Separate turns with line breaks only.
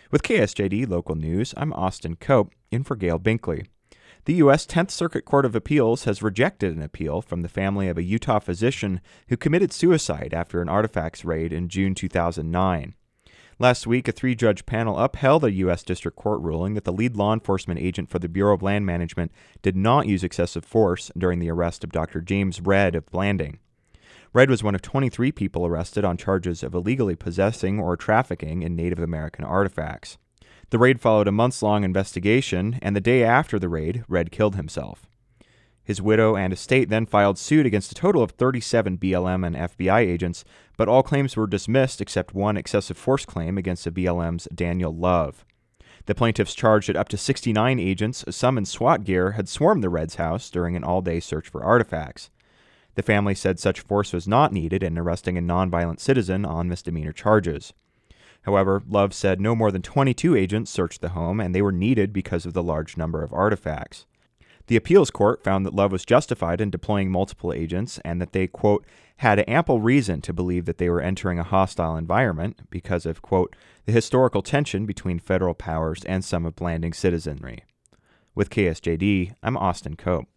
With KSJD Local News, I'm Austin Cope, in for Gail Binkley. The U.S. 10th Circuit Court of Appeals has rejected an appeal from the family of a Utah physician who committed suicide after an artifacts raid in June 2009. Last week, a three-judge panel upheld a U.S. District Court ruling that the lead law enforcement agent for the Bureau of Land Management did not use excessive force during the arrest of Dr. James Redd of Blanding. Redd was one of 23 people arrested on charges of illegally possessing or trafficking in Native American artifacts. The raid followed a months-long investigation, and the day after the raid, Redd killed himself. His widow and estate then filed suit against a total of 37 BLM and FBI agents, but all claims were dismissed except one excessive force claim against the BLM's Daniel Love. The plaintiffs charged that up to 69 agents, some in SWAT gear, had swarmed the Redd's house during an all-day search for artifacts. The family said such force was not needed in arresting a nonviolent citizen on misdemeanor charges. However, Love said no more than 22 agents searched the home, and they were needed because of the large number of artifacts. The appeals court found that Love was justified in deploying multiple agents and that they, quote, had ample reason to believe that they were entering a hostile environment because of, quote, the historical tension between federal powers and some of Blanding's citizenry. With KSJD, I'm Austin Cope.